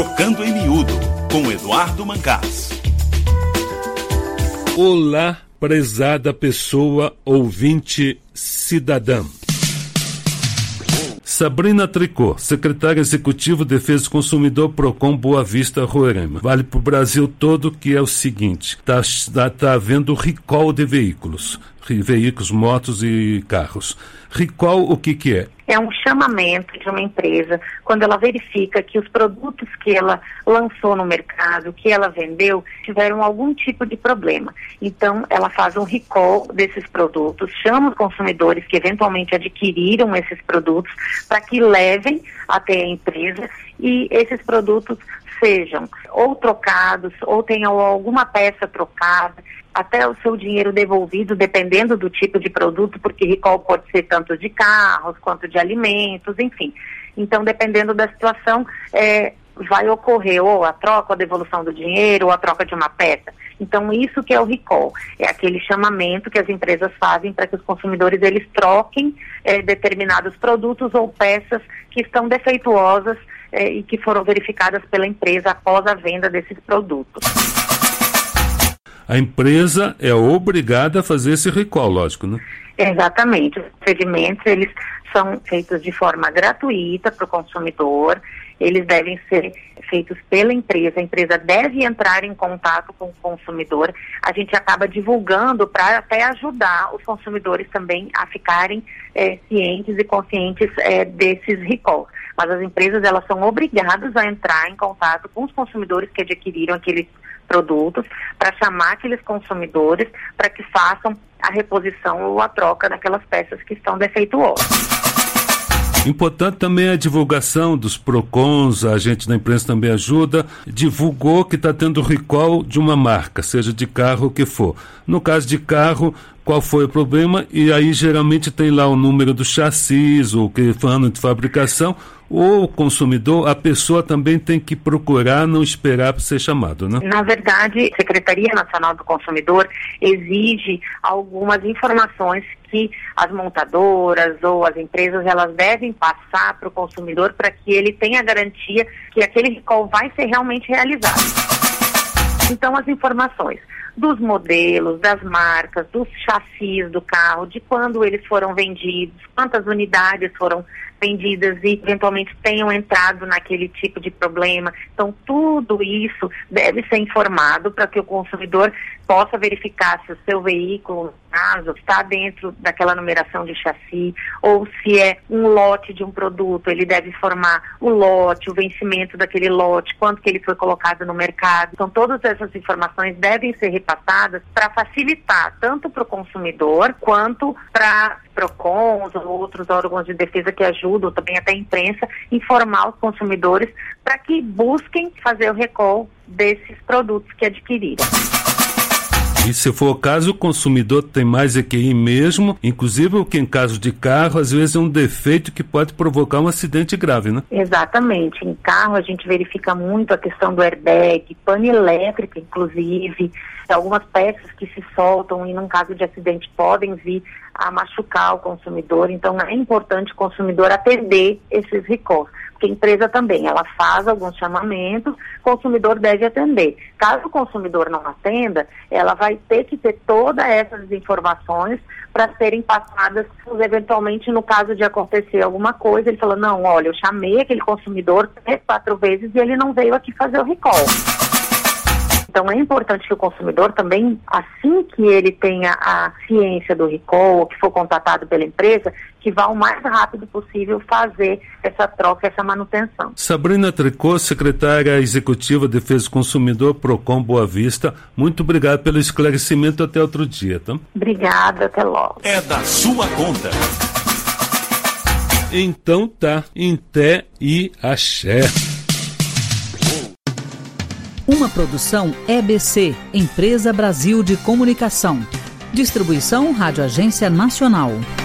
Trocando em Miúdo, com Eduardo Mancás. Olá, prezada pessoa ouvinte cidadã. Sabrina Tricô, secretária executiva de Defesa do Consumidor Procon Boa Vista, Roraima. Vale para o Brasil todo, que é o seguinte: tá havendo recall de veículos, motos e carros. Recall, o que é? É um chamamento de uma empresa quando ela verifica que os produtos que ela lançou no mercado, que ela vendeu, tiveram algum tipo de problema. Então, ela faz um recall desses produtos, chama os consumidores que eventualmente adquiriram esses produtos para que levem até a empresa e esses produtos sejam ou trocados ou tenham alguma peça trocada, até o seu dinheiro devolvido, dependendo do tipo de produto, porque recall pode ser tanto de carros quanto de alimentos, enfim. Então, dependendo da situação, vai ocorrer ou a troca, ou a devolução do dinheiro, ou a troca de uma peça. Então, isso que é o recall, é aquele chamamento que as empresas fazem para que os consumidores eles troquem determinados produtos ou peças que estão defeituosas e que foram verificadas pela empresa após a venda desses produtos. A empresa é obrigada a fazer esse recall, lógico, né? Exatamente. Os procedimentos, eles são feitos de forma gratuita para o consumidor, eles devem ser feitos pela empresa, a empresa deve entrar em contato com o consumidor, a gente acaba divulgando para até ajudar os consumidores também a ficarem cientes e conscientes desses recalls. Mas as empresas, elas são obrigadas a entrar em contato com os consumidores que adquiriram aqueles produtos, para chamar aqueles consumidores para que façam a reposição ou a troca daquelas peças que estão defeituosas. Importante também a divulgação dos PROCONs, a gente da imprensa também ajuda, divulgou que está tendo recall de uma marca, seja de carro o que for. No caso de carro, qual foi o problema? E aí geralmente tem lá o número do chassis, ou que foi ano de fabricação, ou o consumidor, a pessoa também tem que procurar, não esperar para ser chamado, né? Na verdade, a Secretaria Nacional do Consumidor exige algumas informações que as montadoras ou as empresas elas devem passar para o consumidor para que ele tenha garantia que aquele recall vai ser realmente realizado. Então, as informações dos modelos, das marcas, dos chassis do carro, de quando eles foram vendidos, quantas unidades foram vendidas e eventualmente tenham entrado naquele tipo de problema. Então, tudo isso deve ser informado para que o consumidor possa verificar se o seu veículo, no caso, está dentro daquela numeração de chassi, ou se é um lote de um produto, ele deve informar o lote, o vencimento daquele lote, quanto que ele foi colocado no mercado. Então, todas essas informações devem ser repassadas para facilitar tanto para o consumidor quanto para PROCONs ou outros órgãos de defesa que ajudam, também até a imprensa, informar os consumidores para que busquem fazer o recall desses produtos que adquiriram. E se for o caso, o consumidor tem mais que ir mesmo, inclusive o que em caso de carro, às vezes é um defeito que pode provocar um acidente grave, né? Exatamente. Em carro a gente verifica muito a questão do airbag, pane elétrica, inclusive, algumas peças que se soltam e num caso de acidente podem vir a machucar o consumidor. Então é importante o consumidor atender esses recalls. Porque a empresa também, ela faz alguns chamamentos, o consumidor deve atender. Caso o consumidor não atenda, ela vai ter que ter todas essas informações para serem passadas, eventualmente no caso de acontecer alguma coisa, ele fala, não, olha, eu chamei aquele consumidor 3-4 vezes e ele não veio aqui fazer o recall. Então é importante que o consumidor também, assim que ele tenha a ciência do recall, ou que for contatado pela empresa, que vá o mais rápido possível fazer essa troca, essa manutenção. Sabrina Tricô, secretária executiva de Defesa do Consumidor, PROCON Boa Vista, muito obrigado pelo esclarecimento, até outro dia, tá? Obrigada, até logo. É da sua conta. Então tá, em té e axé. Uma produção EBC, Empresa Brasil de Comunicação. Distribuição Rádio Agência Nacional.